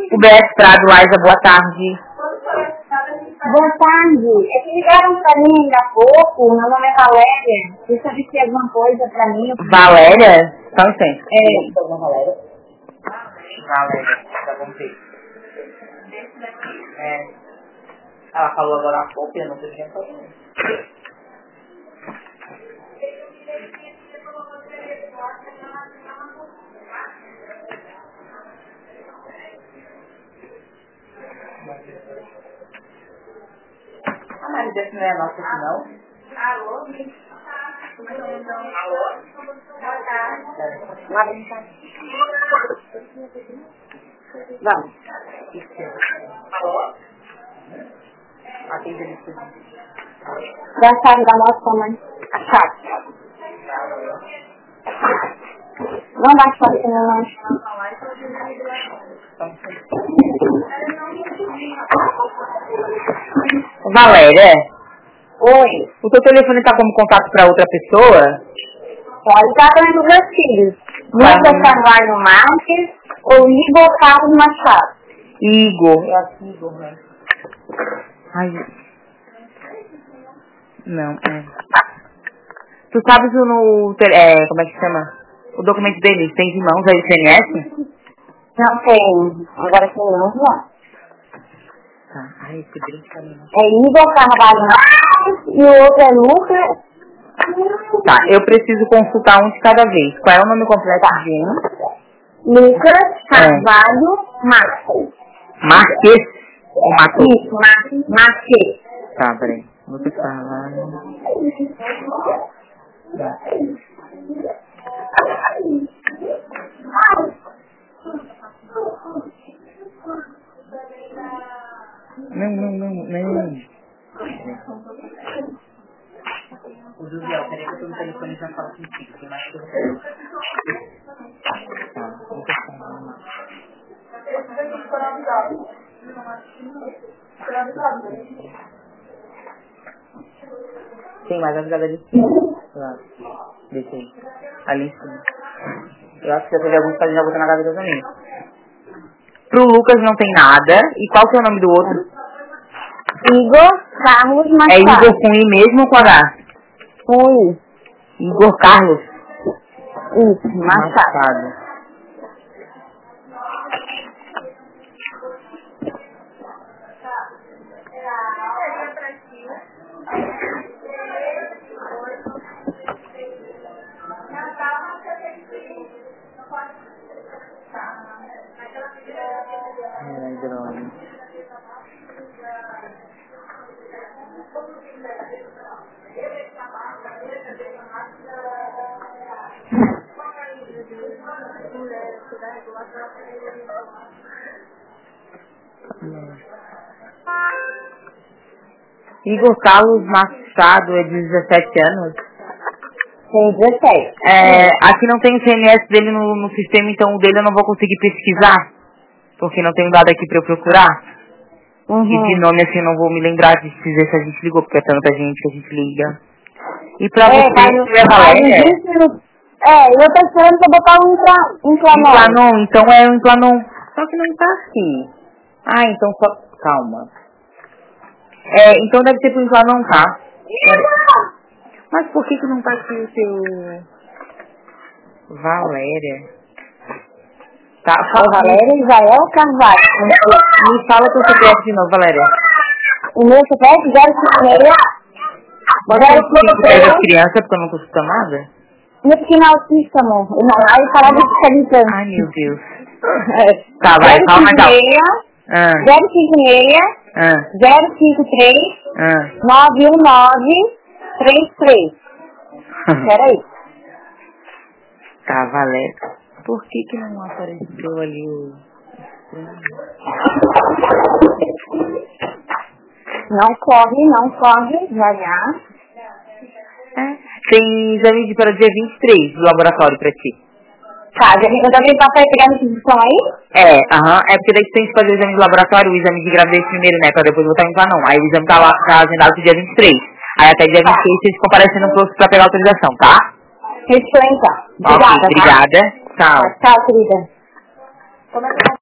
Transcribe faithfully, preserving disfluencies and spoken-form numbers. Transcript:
O B S Prado, Laisa, boa tarde. Boa tarde. É que ligaram pra mim ainda há pouco. Meu nome é Valéria. Você sabe se alguma coisa pra mim? Valéria? Só um tempo. É. Valéria. Valéria, tá bom ver. É. Ela falou agora há pouco, eu não sei o que é falando. A Maria não é nossa, não? Alô? Alô? Boa tarde. Vamos. Alô? Atende ele tudo. Da chave da nossa mãe. A chave. Não dá chave pra minha mãe. Valéria? Oi. O seu telefone está como contato para outra pessoa? Pode estar para os meus filhos. Lucas Carvalho Marques ou Igor Carlos Machado. Igor. É assim, Igor, né? Ai. Não, é. Tu sabes o no... É, como é que chama? O documento dele tem em mãos aí, C N S? Não tem. Agora tem não, não. Tá. Ai, que brinca, não. É Igor Carvalho Marques e o outro é Lucas. Tá, eu preciso consultar um de cada vez. Qual é o nome completo de um? Lucas Carvalho é. Marques. Marques? Ou Matou? Isso, Marques. Marques. Tá, peraí. Lucas Carvalho. Não, não, não, não. O Juliel, peraí que eu tô no telefone e já falo contigo. Tem mais que eu quero. Tá, Lucas Carvalho. Tem mais avisada ali em cima. Lá. Deixa aí. Ali em cima. Eu acho que já teve alguns que já botou na gaveta também. Pro Lucas não tem nada. E qual que é o nome do outro? Igor Carlos Machado. É Igor com I mesmo ou com H? Com I. Igor Carlos? Isso, Machado. Machado. Ai, droga. Igor Carlos Machado é de dezessete anos? Tem dezessete. É, aqui não tem o C N S dele no, no sistema, então o dele eu não vou conseguir pesquisar. Porque não tem dado aqui pra eu procurar. Uhum. E de nome assim eu não vou me lembrar de dizer se a gente ligou, porque é tanta gente que a gente liga. E pra É, você, mas, é Valéria? É, eu tô esperando pra botar um impla- implanon. Implanon, então é um implanon. Só que não tá aqui. Ah, então só... Calma. É, então deve ser pro implanon, tá? Mas por que que não tá aqui o seu... Valéria? Tá, O Valéria Israel Carvalho. Me fala o seu C P F de novo, Valéria. O meu C P F zero cinco seis. Você zero tem cinco que seis. das crianças porque eu não tô escutando nada? Meu pequeno autista, amor. Não, aí falar do fiscalizante. Ai, meu Deus. Tá, vai, fala mais alto. Ah, zero cinco seis. ah, zero cinco três. ah. nove um nove. três três. Peraí. Tá, Valéria. Por que que não apareceu ali o... Não corre, não corre. Já, já. É. Tem exame de para dia vinte e três do laboratório pra ti. Tá, já eu também passar e pegar a inscrição aí? É, aham. É porque daí tu tem que fazer o exame de laboratório, o exame de gravidez primeiro, né? Pra depois botar em não. Aí o exame tá lá, tá agendado pro dia vinte e três. Aí até dia vinte e seis vocês comparecem no posto pra pegar a autorização, tá? Fechou então. Ok, Obrigada, tá? obrigada. Tchau. Tchau, querida. Como é que